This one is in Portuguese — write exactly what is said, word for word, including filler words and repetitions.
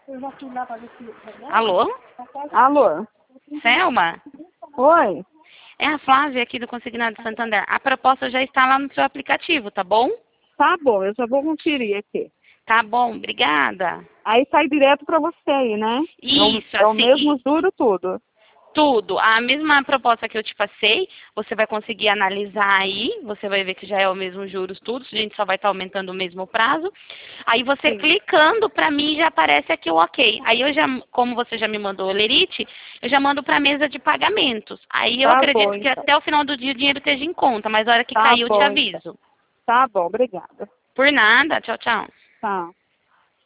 Alô? Alô? Selma? Oi? É a Flávia aqui do Consignado Santander. A proposta já está lá no seu aplicativo, tá bom? Tá bom, eu já vou conferir aqui. Tá bom, obrigada. Aí sai direto pra você aí, né? Isso, É o, é o assim, mesmo juro tudo. tudo. A mesma proposta que eu te passei, você vai conseguir analisar aí, você vai ver que já é o mesmo juros, tudo, a gente só vai estar aumentando o mesmo prazo. Aí você Sim. clicando, para mim já aparece aqui o ok. Aí eu já, como você já me mandou o Lerite, eu já mando para a mesa de pagamentos. Aí eu Tá bom, acredito que então. até o final do dia o dinheiro esteja em conta, mas na hora que Tá cair eu te bom, então. aviso. Tá bom, obrigada. Por nada, tchau, tchau. Tá.